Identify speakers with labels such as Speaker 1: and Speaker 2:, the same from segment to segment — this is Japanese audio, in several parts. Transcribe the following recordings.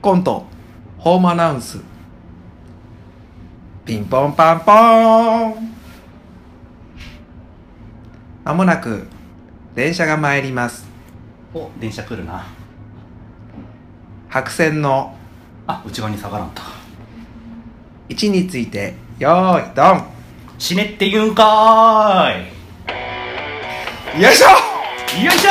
Speaker 1: コントホームアナウンス。ピンポンパンポーン。まもなく電車が参ります。
Speaker 2: お、電車来るな。
Speaker 1: 白線の
Speaker 2: 内側に下がらんと。
Speaker 1: 位置についてよーいドン。
Speaker 2: 死ねって言うんかーい。
Speaker 1: よいしょ
Speaker 2: よいしょ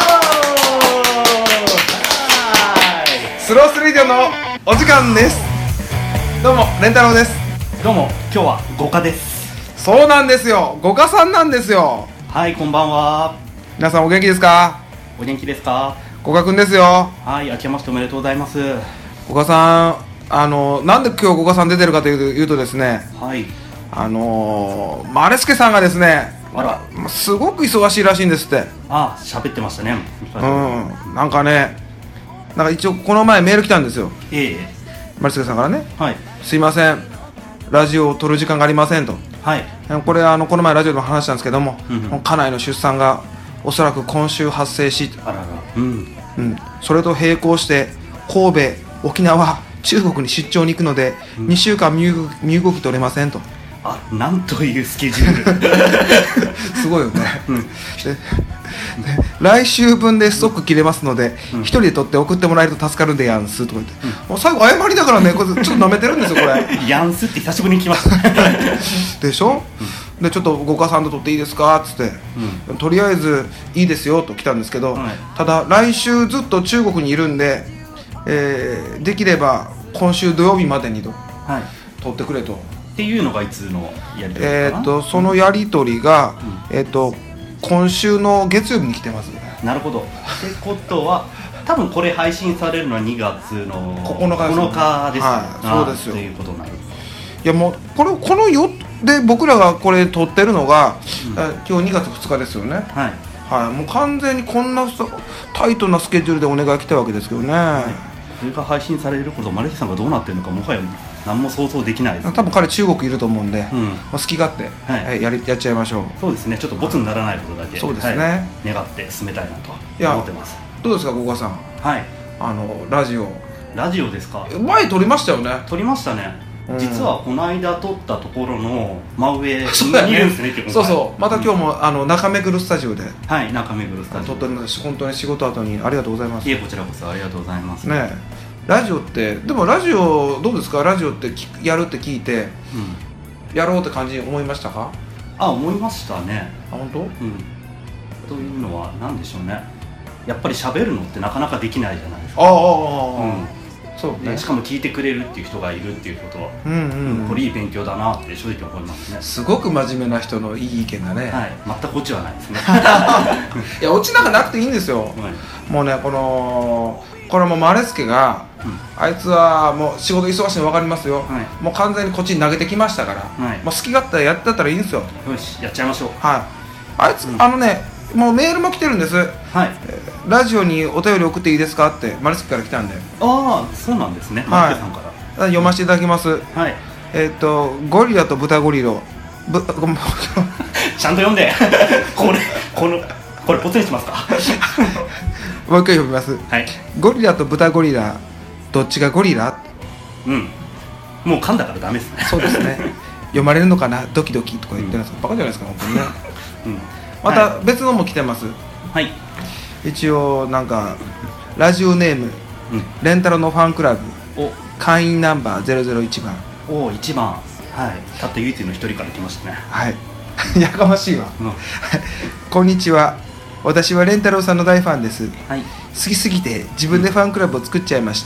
Speaker 2: ー。
Speaker 1: スロースレディオのお時間です。どうもレンタロウです。
Speaker 2: どうも、今日は五花です。
Speaker 1: そうなんですよ、五花さんなんですよ。
Speaker 2: はい、こんばんは。
Speaker 1: 皆さんお元気ですか？
Speaker 2: お元気ですか？
Speaker 1: 五花くんですよ。
Speaker 2: はい、明けましておめでとうございます。
Speaker 1: 五花さん、なんで今日五花さん出てるかというとですね、
Speaker 2: はい。
Speaker 1: マレスケさんがですね、
Speaker 2: あら、
Speaker 1: すごく忙しいらしいんですって。
Speaker 2: 喋ってましたね。
Speaker 1: なんかね、なんか一応この前メール来たんですよ。マレスケさんからね、
Speaker 2: はい。
Speaker 1: すいません、ラジオを撮る時間がありませんと。
Speaker 2: はい。
Speaker 1: これこの前ラジオでも話したんですけども、
Speaker 2: うんうん、
Speaker 1: 家内の出産がおそらく今週発生し、
Speaker 2: あらら、
Speaker 1: それと並行して神戸、沖縄、中国に出張に行くので、2週間身動き取れませんと。
Speaker 2: なんというスケジュール
Speaker 1: すごいよね、で来週分でストック切れますので、1人で取って送ってもらえると助かるんでやんすとか言って、もう最後謝りだからね、これちょっと舐めてるんですよこれ
Speaker 2: やんすって久しぶりに来ました
Speaker 1: でしょ、でちょっとご家さんと取っていいですかっつって、とりあえずいいですよと来たんですけど、ただ来週ずっと中国にいるんで、できれば今週土曜日までにと、取ってくれと。
Speaker 2: っていうのがいつのやり取りかな。
Speaker 1: そのやり取りが、今週の月曜日に来てます。
Speaker 2: なるほど。ってことは多分これ配信されるのは2月の
Speaker 1: 9
Speaker 2: 日ですね。
Speaker 1: そうですよ。
Speaker 2: ということになる。
Speaker 1: いやもうこのよで僕らがこれ撮ってるのが、今日2月2日ですよね。もう完全にこんなタイトなスケジュールでお願い来たわけですけどね。
Speaker 2: それが配信されることマレキさんがどうなってるのかもはや何も想像できないです。
Speaker 1: 多分彼中国いると思うんで、好き勝手、やっちゃいましょう。
Speaker 2: そうですね、ちょっとボツにならないことだけ、
Speaker 1: そうですね、
Speaker 2: 願って進めたいなと思ってます。
Speaker 1: どうですか五花さん。ラジオですか。前撮りましたよね。
Speaker 2: 撮りましたね。実はこの間撮ったところの真上にいるんですね。
Speaker 1: そうまた今日も中目黒スタジオで
Speaker 2: 中目黒スタジオ
Speaker 1: 撮っておりますし、本当に仕事後にありがとうございます。
Speaker 2: いえ、こちらこそありがとうございます
Speaker 1: ね。ラジオってでもラジオどうですか？ラジオってやるって聞いて、やろうって感じに思いましたか？
Speaker 2: 思いましたね。
Speaker 1: 本当？
Speaker 2: というのは何でしょうね、やっぱり喋るのってなかなかできないじゃないですか。そうね。しかも聞いてくれるっていう人がいるっていうことは、これいい勉強だなって正直思いますね。
Speaker 1: すごく真面目な人のいい意見だね。
Speaker 2: 全くオチはないですね。
Speaker 1: いや、オチなんかなくていいんですよ。もうね、これもマレスケが、あいつはもう仕事忙しいの分かりますよ。もう完全にこっちに投げてきましたから、もう好き勝手やってたらいいんですよ。
Speaker 2: よし、やっちゃいましょう。
Speaker 1: あいつもうメールも来てるんです。ラジオにお便り送っていいですかってマレスケから来たんで。
Speaker 2: そうなんですね。マレスケさんから
Speaker 1: 読ませていただきます。ゴリラと豚ゴリラ
Speaker 2: ちゃんと読んでこれポツにしますか？
Speaker 1: もう一回読みます。ゴリラと豚ゴリラどっちがゴリラ？
Speaker 2: もう噛んだからダメですね。
Speaker 1: そうですね。読まれるのかな、ドキドキとか言ってるんです。バカじゃないですか本当にね。また別のも来てます。一応なんかラジオネーム、レンタロのファンクラブ会員ナンバー001番。
Speaker 2: 1番。たった唯一の一人から来ましたね。
Speaker 1: やかましいわ。こんにちは、私はレンタロウさんの大ファンです。好きすぎて自分でファンクラブを作っちゃいました。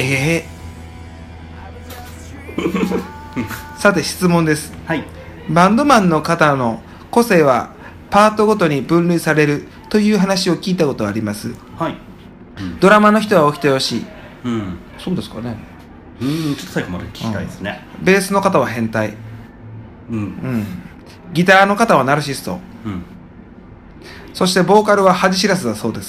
Speaker 1: さて質問です。バンドマンの方の個性はパートごとに分類されるという話を聞いたことがあります。ドラマの人はお人よし、そうですかね。
Speaker 2: ちょっと最後まで聞きたいですね。
Speaker 1: ベースの方は変態、ギターの方はナルシスト、そしてボーカルは恥知らずだそうです。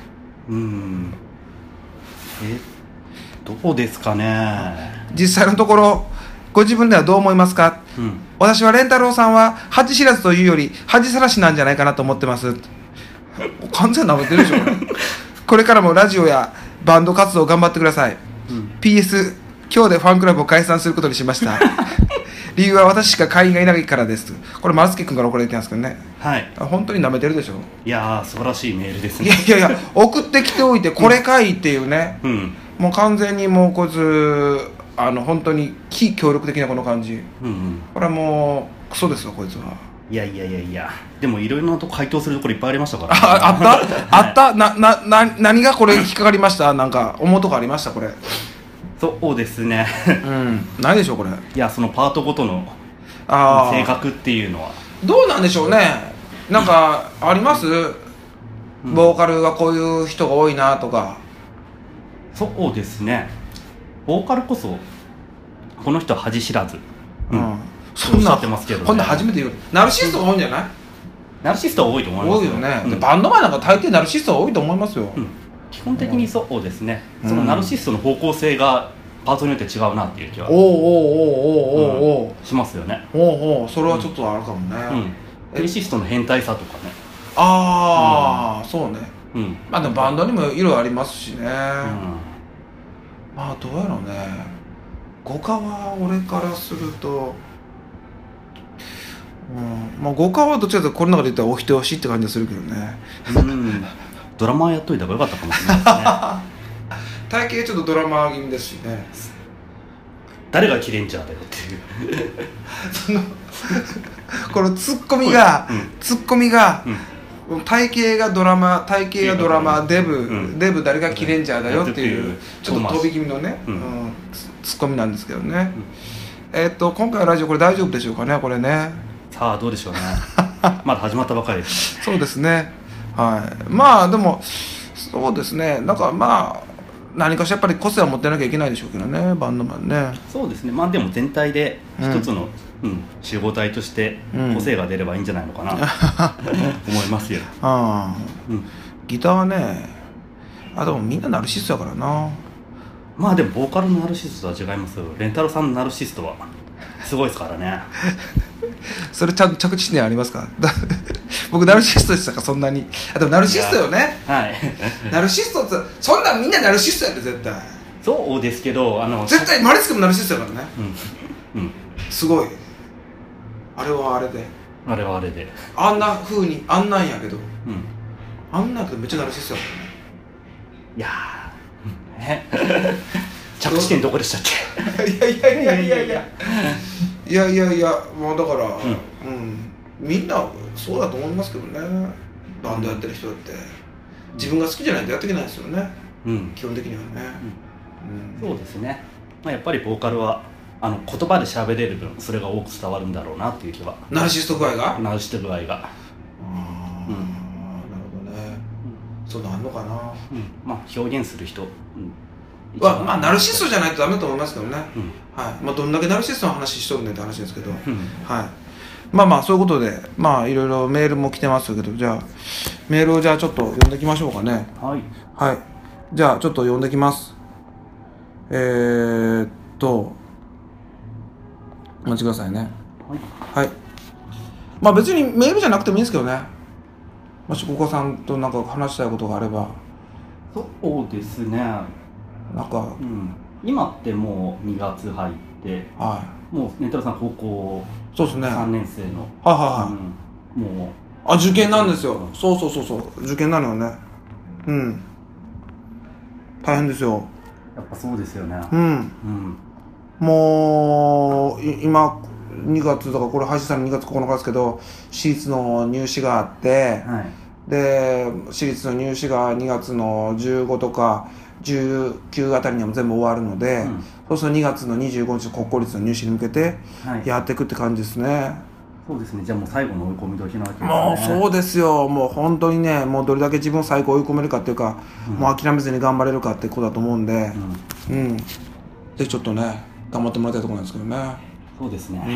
Speaker 2: どうですかね。
Speaker 1: 実際のところご自分ではどう思いますか？私はレンタロウさんは恥知らずというより恥さらしなんじゃないかなと思ってます。完全になめてるでしょ。これからもラジオやバンド活動頑張ってください。 PS 今日でファンクラブを解散することにしました理由は私しか会員がいないからです。これ松木君から送られてるんですけどね。
Speaker 2: はい。
Speaker 1: 本当に舐めてるでしょ。
Speaker 2: いやー素晴らしいメールですね。
Speaker 1: いや送ってきておいてこれかいっていうね、もう完全にもうこいつ本当に非協力的なこの感じ、これはもうクソですよこいつは。
Speaker 2: いやでもいろいろなとこ回答するところいっぱいありましたから、ね、
Speaker 1: あった何がこれ引っかかりました？なんか思うとこありましたこれ？
Speaker 2: そうですね
Speaker 1: ないでしょこれ。
Speaker 2: いやそのパートごとの性格っていうのは
Speaker 1: どうなんでしょうね。なんかあります？ボーカルがこういう人が多いなとか。
Speaker 2: そうですね、ボーカルこそこの人は恥知らず、
Speaker 1: そんな
Speaker 2: ってますけど、ね、
Speaker 1: こんな初めて言う。ナルシストが多いんじゃない？
Speaker 2: ナルシストは多いと思いますよ。
Speaker 1: 多いよね、バンドマンなんか大抵ナルシストは多いと思いますよ、
Speaker 2: 基本的にそうですね、そのナルシストの方向性がパートによって違うなっていう気はしますよね。
Speaker 1: それはちょっとあるかもね、
Speaker 2: ベーシストの変態さとかね。
Speaker 1: そうね、まあでもバンドにも色ありますしね、まあどうやろうね。五花は俺からするとまあ五花はどっちかというとこの中で言ったらお人よしって感じがするけどね。
Speaker 2: ドラマーやっといた方がよかったかもしれないですね
Speaker 1: 体型ちょっとドラマー気味ですしね。
Speaker 2: 誰がキレンジャーだよっていう
Speaker 1: このツッコミが、体型がドラマー、デブ誰がキレンジャーだよっていうちょっと飛び気味のね、ツッコミなんですけどね。今回のラジオこれ大丈夫でしょうかねこれね。
Speaker 2: さあどうでしょうねまだ始まったばかりです。
Speaker 1: そうですね、まあでもそうですね、なんかまあ何かしらやっぱり個性を持ってなきゃいけないでしょうけどね、バンドマンね。
Speaker 2: そうですね、まあでも全体で一つの、集合体として個性が出ればいいんじゃないのかな、思いますよ。
Speaker 1: ギターはね、でもみんなナルシストやからな。
Speaker 2: まあでもボーカルのナルシストとは違いますよ。レンタロさんのナルシストはすごいですからね
Speaker 1: それちゃんと着地点ありますか？僕ナルシストでしたかそんなに。でもナルシストよね。ナルシストってそんなんみんなナルシストやで絶対。
Speaker 2: そうですけど
Speaker 1: 絶対マリスクもナルシストやからね。すごい。あれはあれであんな風にあんなんやけど、あんなんやけどめっちゃナルシストやからね。い
Speaker 2: や着地点どこでしたっけ？
Speaker 1: いやもうだから、みんなそうだと思いますけどね。バンドやってる人だって自分が好きじゃないとやっていけないですよね、基本的にはね。
Speaker 2: そうですね、やっぱりボーカルは言葉で喋れる分それが多く伝わるんだろうなっていう気は。
Speaker 1: ナルシスト具合が
Speaker 2: ナルシスト具合が
Speaker 1: なるほどね、そうなんのかな。
Speaker 2: 表現する人
Speaker 1: ナルシストじゃないとダメだと思いますけどね。どんだけナルシストの話しとるねって話ですけど、そういうことでいろいろメールも来てますけど、じゃあメールをじゃあちょっと読んできましょうかね。じゃあちょっと読んできます。お待ちくださいね。別にメールじゃなくてもいいんですけどね。もしお子さんとなんか話したいことがあれば。
Speaker 2: そうですね、なんか、今ってもう2月入って、もうネンタロさん高校3年生の、もう
Speaker 1: 受験なんですよ。そう受験なのよね。大変ですよ。
Speaker 2: やっぱそうですよね。
Speaker 1: もう今2月だからこれ配信される2月9日ですけど、私立の入試があって、で私立の入試が2月の15とか19あたりには全部終わるので、そうすると2月の25日の国公立の入試に向けてやっていくって感じですね。
Speaker 2: そうですね、じゃあもう最後の追い込み時なわけですね。
Speaker 1: もうそうですよ。もう本当にね、もうどれだけ自分を最後追い込めるかっていうか、もう諦めずに頑張れるかってことだと思うんで、ぜひちょっとね頑張ってもらいたいところなんですけどね。
Speaker 2: そうですね。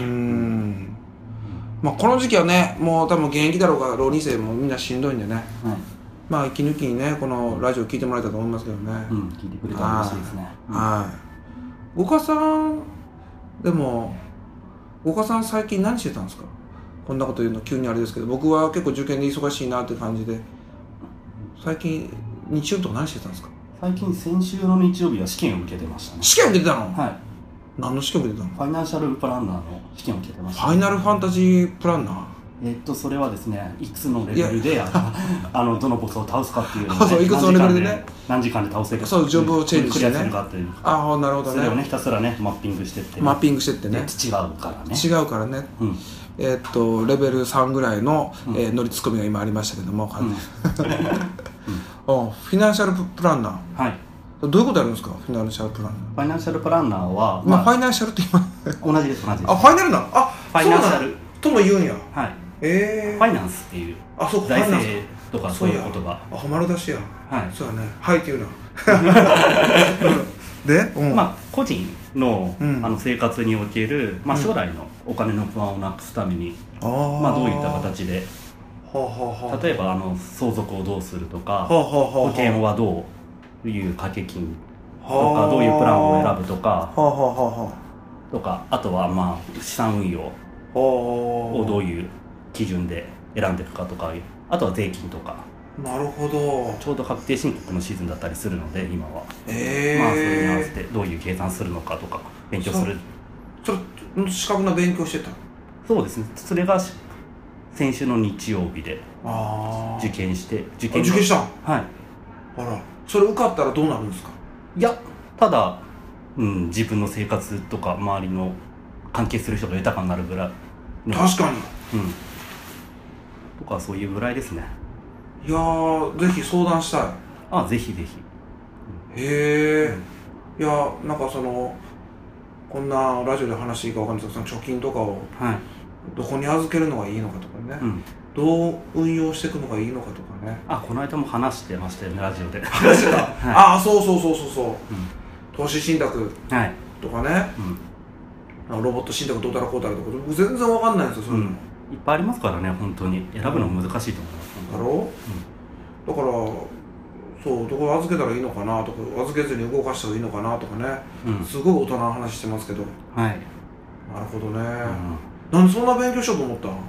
Speaker 1: この時期はね、もう多分現役だろうが浪人生もみんなしんどいんでね、息抜きにねこのラジオ聞いてもらえたと思いますけどね。
Speaker 2: 聞いてくれたら嬉しいですね。
Speaker 1: 五花さんでも五花さん最近何してたんですか？こんなこと言うの急にあれですけど、僕は結構受験で忙しいなって感じで、最近日曜とか何してたんですか？
Speaker 2: 最近先週の日曜日は試験を受けてましたね。
Speaker 1: 試験受けてたの？
Speaker 2: はい。
Speaker 1: 何の試験受けてたの？
Speaker 2: ファイナンシャルプランナーの試験を受けてました、
Speaker 1: ファイナルファンタジープランナー。
Speaker 2: それはですね、いくつのレベルでどのボスを倒すかっていうのを、ね、
Speaker 1: そういくつのレベルでね、
Speaker 2: 何時間で倒せるか、
Speaker 1: そうジョブをチェンジしてね、
Speaker 2: クリアするかっていう、
Speaker 1: ああなるほどね、
Speaker 2: それをねひたすらねマッピングしてって、
Speaker 1: マッピングしてってね、
Speaker 2: 違うからね、
Speaker 1: 違うからね、うん、レベル3ぐらいの、乗りツッコミが今ありましたけども、フィナンシャルプランナー、はい、どういうことやるんですか、フィナンシャルプランナー。
Speaker 2: ファイナンシャルプランナーは、
Speaker 1: ファイナンシャルって
Speaker 2: 今同じです。
Speaker 1: あ、ファイナルなの？あ、
Speaker 2: ファイナンシャル
Speaker 1: とも言うんや。
Speaker 2: はい。ファイナンスっていう、
Speaker 1: あ、そう
Speaker 2: 財政とかそういう言葉。
Speaker 1: あ、丸出しや。
Speaker 2: はい。
Speaker 1: そうやね。はいっていうな。で、
Speaker 2: 個人の生活における将来のお金の不安をなくすために、どういった形で、例えば相続をどうするとか、保険はどういう掛け金とか、どういうプランを選ぶとか、とか、あとは資産運用をどういう基準で選んでいくかとか、あとは税金とか。
Speaker 1: なるほど。
Speaker 2: ちょうど確定申告のシーズンだったりするので今は、それに合わせてどういう計算するのかとか勉強する。
Speaker 1: それ資格の勉強してた？
Speaker 2: そうですね、それが先週の日曜日で受験して。
Speaker 1: 受験したん？
Speaker 2: はい。
Speaker 1: あら、それ受かったらどうなるんですか？
Speaker 2: いや、ただ、自分の生活とか周りの関係する人が豊かになるぐらい。
Speaker 1: 確かに。
Speaker 2: とかそういうぐらいですね。
Speaker 1: いやー、ぜひ相談したい。
Speaker 2: あ、ぜひぜひ。
Speaker 1: へえ。いや、なんかこんなラジオで話していいかわかんないですけど、その貯金とかをどこに預けるのがいいのかとかね、どう運用していくのがいいのかとかね。
Speaker 2: あ、この間も話してましたよね、ラジオで。
Speaker 1: 話してた。あ、そうそうそうそうそう。投資信託とかね、ロボット信託どうたらこうたらとか全然わかんないんですよ、そういうの。
Speaker 2: いっぱいありますからね、本当に選ぶの難しいと思います。
Speaker 1: だろう、だからそう、どこ預けたらいいのかなとか、預けずに動かした方がいいのかなとかね、すごい大人の話してますけど。
Speaker 2: はい。
Speaker 1: なるほどね。なんでそんな勉強しようと思ったの？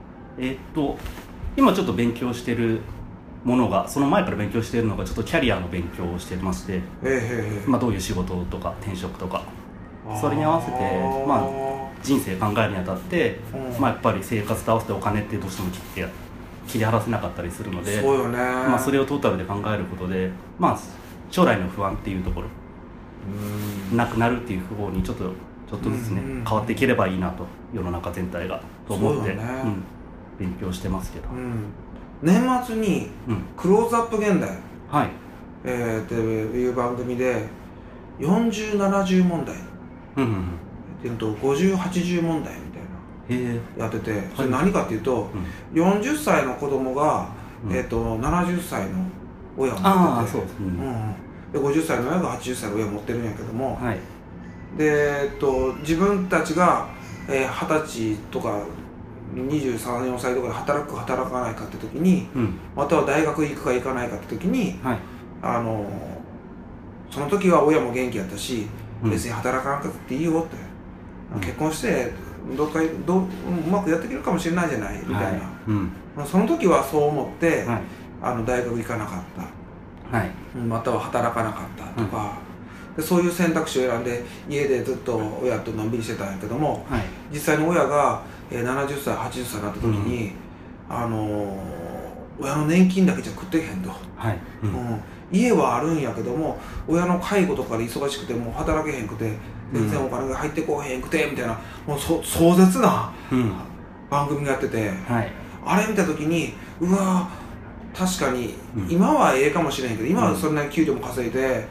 Speaker 2: 今ちょっと勉強してるものが、その前から勉強しているのがちょっとキャリアの勉強をしてまして、どういう仕事とか転職とか、それに合わせて人生考えるにあたって、やっぱり生活と合わせてお金ってどうしても切り離せなかったりするので、
Speaker 1: そうよね。
Speaker 2: それをトータルで考えることで、将来の不安っていうところなくなるっていう方にちょっとずつね変わっていければいいなと、世の中全体がと思って、勉強してますけど、
Speaker 1: 年末にクローズアップ現代っていう番組で4070問題っていうと5080問題みたいなやってて、それ何かっていうと、40歳の子供が70歳の親を持ってて、で50歳の親が80歳の親を持ってるんやけども、で自分たちが20歳とか23、4歳とかで働くか働かないかって時に、または大学行くか行かないかって時に、その時は親も元気やったし、別に働かなくていいよって、結婚してうまくやっていけるかもしれないじゃないみたいな、その時はそう思って、大学行かなかった、または働かなかったとか、でそういう選択肢を選んで家でずっと親とのんびりしてたんやけども、実際に親が70歳80歳になった時に、親の年金だけじゃ食っていけへんと、家はあるんやけども親の介護とかで忙しくてもう働けへんくて全然お金が入ってこへんくてみたいな、もう壮絶な番組がやってて、あれ見た時にうわ確かに今はええかもしれへんけど、今はそんなに給料も稼いで、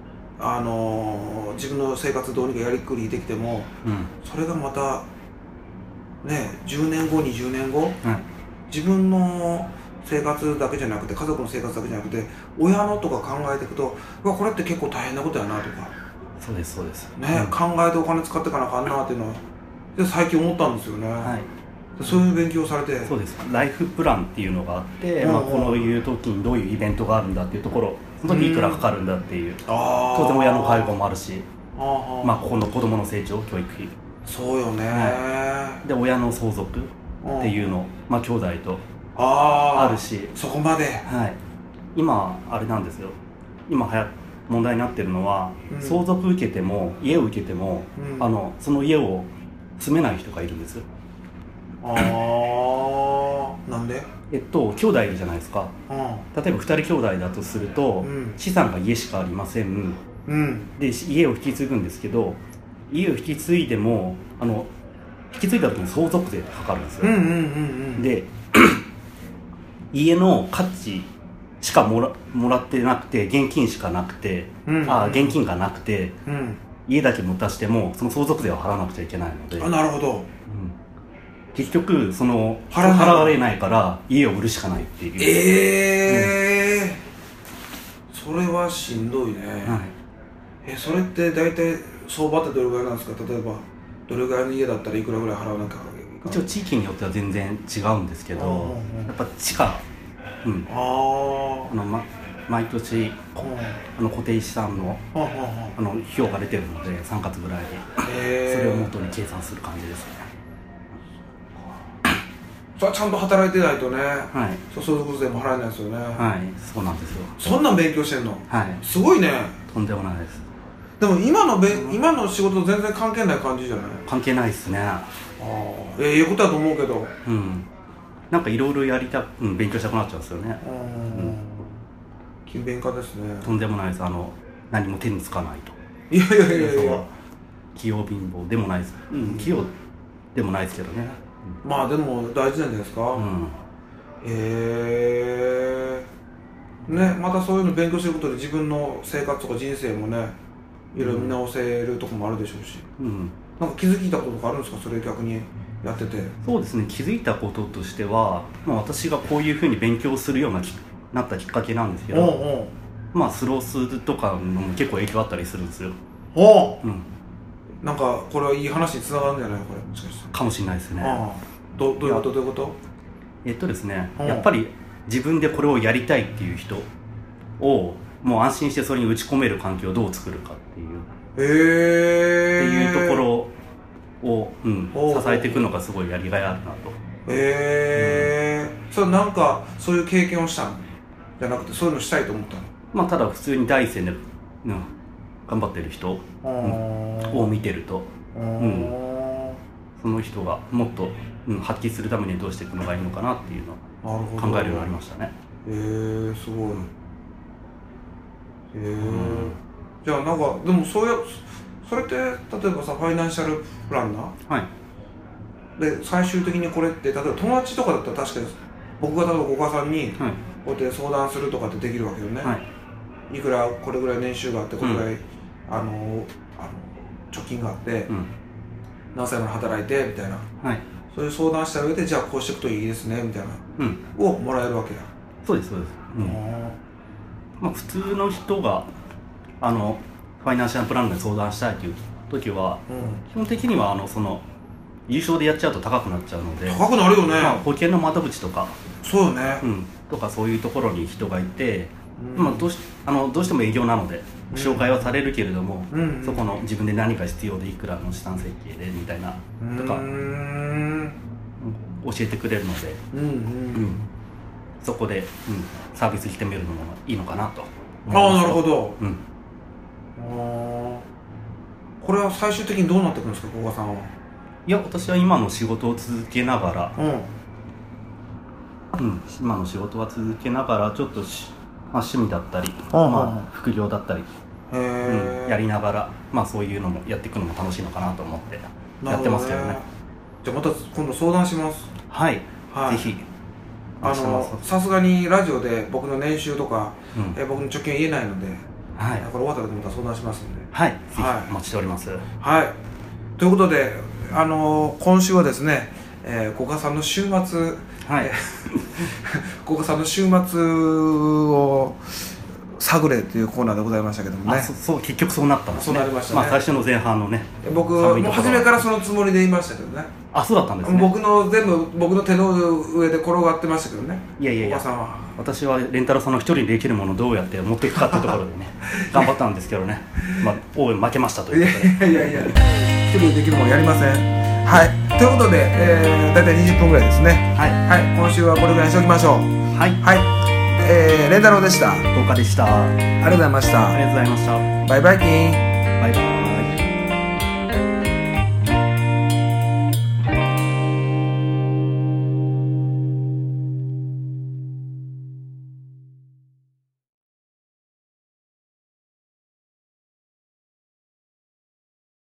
Speaker 1: 自分の生活どうにかやりくりできても、それがまたね10年後20年後、自分の生活だけじゃなくて家族の生活だけじゃなくて親のとか考えていくと、これって結構大変なことやなとか、
Speaker 2: そうですそうです
Speaker 1: ね、考えてお金使っていかなあかんなっていうのはで最近思ったんですよね。そういう勉強されて。
Speaker 2: そうです。ライフプランっていうのがあって、こういう時にどういうイベントがあるんだっていうところ、その時いくらかかるんだっていう、当然親の介護もあるし、ここの子供の成長教育費、
Speaker 1: そうよね、
Speaker 2: で親の相続っていうの、兄弟とあるし、
Speaker 1: そこまで、
Speaker 2: 今あれなんですよ、 今問題になってるのは、相続受けても家を受けても、その家を住めない人がいるんです。
Speaker 1: なんで？
Speaker 2: 兄弟いるじゃないですか。例えば2人兄弟だとすると、資産が家しかありません、で家を引き継ぐんですけど、家を引き継いでも引き継いだ時に相続税ってかかるんですよ。で家の価値しかもらってなくて、現金しかなくて、現金がなくて、家だけ持たしてもその相続税を払わなくちゃいけないので。
Speaker 1: なるほど。
Speaker 2: 結局払われないから家を売るしかないってい
Speaker 1: う。それはしんどいね。それって大体相場ってどれぐらいなんですか？例えばどれぐらいの家だったらいくらぐらい払わなきゃいけないか。
Speaker 2: 一応地域によっては全然違うんですけど、やっぱ地価、毎年固定資産の表が出てるので、3月ぐらいにそれを元に計算する感じですね。
Speaker 1: それはちゃんと働いてないとね、相続税も払えないですよね。
Speaker 2: そうなんですよ。
Speaker 1: そんなん勉強してんの？すごいね。
Speaker 2: とんでもないです。
Speaker 1: でも今の仕事と全然関係ない感じじゃない？
Speaker 2: 関係ないですね。
Speaker 1: いいことだと思うけど、
Speaker 2: なんかいろいろ勉強したくなっちゃうんですよね。
Speaker 1: 勤勉家ですね。
Speaker 2: とんでもないです。何も手につかないと。
Speaker 1: いや
Speaker 2: 器用貧乏でもないです。器用でもないですけどね。
Speaker 1: まあでも大事なんじゃないですか。ね、またそういうの勉強することで自分の生活とか人生もね、いろいろ見直せるところもあるでしょうし、なんか気づいたこととかあるんですか？それ逆にやってて。
Speaker 2: そうですね、気づいたこととしては、私がこういうふうに勉強するようになったきっかけなんですけど、スロースとかのも結構影響あったりするんですよ。
Speaker 1: なんかこれはいい話につながるんじゃない？これもしかして。か
Speaker 2: もしれないですね。
Speaker 1: どういうこと？
Speaker 2: ですね、やっぱり自分でこれをやりたいっていう人をもう安心してそれに打ち込める環境をどう作るかっていうところを、支えていくのがすごいやりがいあるなと。
Speaker 1: それなんかそういう経験をしたんじゃなくて、そういうのしたいと思ったの？
Speaker 2: ただ普通に第一線で、頑張ってる人、を見てると、その人がもっと、発揮するためにどうしていくのがいいのかなっていうのを考えるようになりましたね。
Speaker 1: すごい。じゃあなんかでもそれって例えばさ、ファイナンシャルプランナー、で最終的にこれって例えば友達とかだったら確かに僕が例えばご家さんにこうやって相談するとかってできるわけよね。いくらこれぐらい年収があってこれぐらい、貯金があって、何歳まで働いてみたいな、そういう相談した上で、じゃあこうしていくといいですねみたいな、をもらえるわけや。
Speaker 2: そうです。普通の人がファイナンシャルプランナーに相談したいという時は、基本的には優勝でやっちゃうと高くなっちゃうので。
Speaker 1: 高くなるよね。
Speaker 2: 保険の窓口とか、
Speaker 1: そうよね、
Speaker 2: とかそういうところに人がいて、どうしても営業なので紹介はされるけれども、そこの自分で何か必要でいくらの資産設計でみたいなとか教えてくれるので、そこで、サービスしてみるのもいいのかなと思います。
Speaker 1: なるほど。これは最終的にどうなっていくんですか、古賀さんは。
Speaker 2: いや、私は今の仕事を続けながら、今の仕事は続けながらちょっと趣味だったり、副業だったり、やりながら、そういうのもやっていくのも楽しいのかなと思ってやってますけどね。
Speaker 1: じゃあまた今度相談します。
Speaker 2: ぜひ。
Speaker 1: さすがにラジオで僕の年収とか、僕の貯金は言えないので、これ終わったらまた相談しますんで。
Speaker 2: ぜひお待ちしております。
Speaker 1: ということで、今週はですね、古賀さんの週末、古賀さんの週末を探れというコーナーでございましたけどもね。
Speaker 2: 結局そうなったんですね。
Speaker 1: そうなりましたね。
Speaker 2: 最初の前半のね、
Speaker 1: 僕もう初めからそのつもりで言いましたけどね。
Speaker 2: そうだったんですね。
Speaker 1: 全部僕の手の上で転がってましたけどね。
Speaker 2: いや、私はレンタロさんの一人でできるものをどうやって持っていくかっていうところでね頑張ったんですけどね、応援負けましたということで。
Speaker 1: いや一人でできるものやりません。ということで、大体20分ぐらいですね。今週はこれぐらいにしておきましょう。 レンタロウでした。
Speaker 2: 10日でした。あ
Speaker 1: りがとうございました。
Speaker 2: ありがとうございました。
Speaker 1: バイバイキン。
Speaker 2: バイバイ。